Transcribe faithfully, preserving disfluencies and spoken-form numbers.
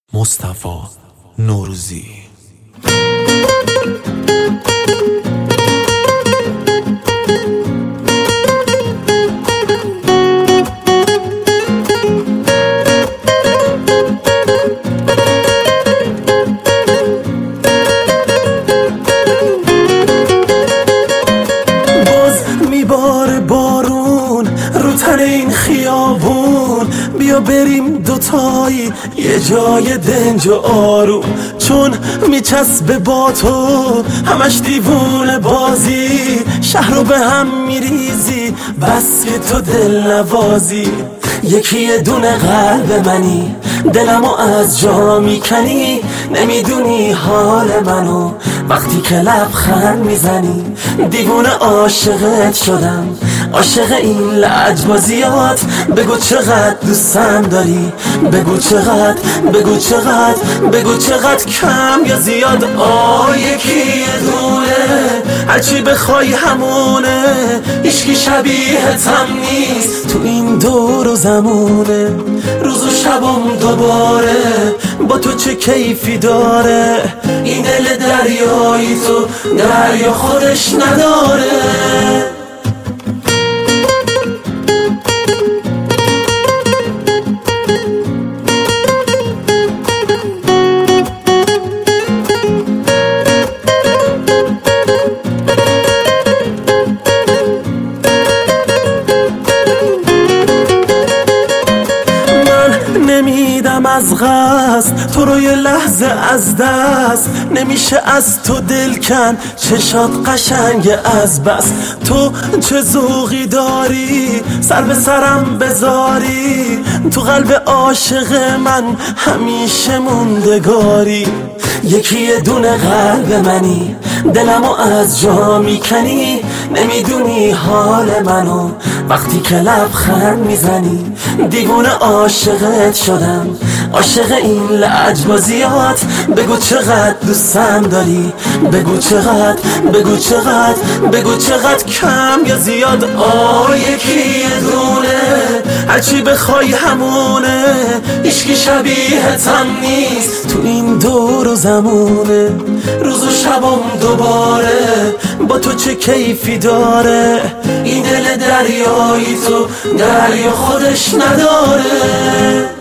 مصطفی نوروزی. میباره بارون رو تن این خیابون، بیا بریم دوتایی یه جای دنج و آروم، چون میچسبه با تو همش دیوونه بازی، شهر رو به هم میریزی بس که تو دل نوازی. یکی یه دونه قلب منی، دلمو از جا میکنی، نمیدونی حال منو وقتی که لبخند میزنی. دیوونه عاشقت شدم، عاشق این لجبازیات، بگو چقدر دوستم داری، بگو چقدر، بگو چقدر، بگو چقدر کم یا زیاد. آه یکی یه دونه هرچی بخوای همونه، هیچکی شبیهتم نیست تو این دور و زمونه. روز و شبم دوباره با تو چه کیفی داره، این دل دریایی تو دریا خودش نداره. نمیدم از قصد تو رو یه لحظه از دست، نمیشه از تو دل کن، چشات قشنگ از بس. تو چه ذوقی داری سر به سرم بذاری، تو قلب عاشق من همیشه موندگاری. یکی یه دونه قلب منی، دلمو از جا میکنی، نمیدونی حال منو وقتی که لبخند میزنی. دیوونه عاشقت شدم، عاشق این لجبازیات، بگو چقدر دوستم داری، بگو چقدر، بگو چقدر، بگو چقدر کم یا زیاد. آه یکی یه دونه هرچی بخوای همونه، هیچکی شبیهتم نیست تو این دور و زمونه. روز و شبم دوباره با تو چه کیفی داره، این دل دریایی تو دریا خودش نداره.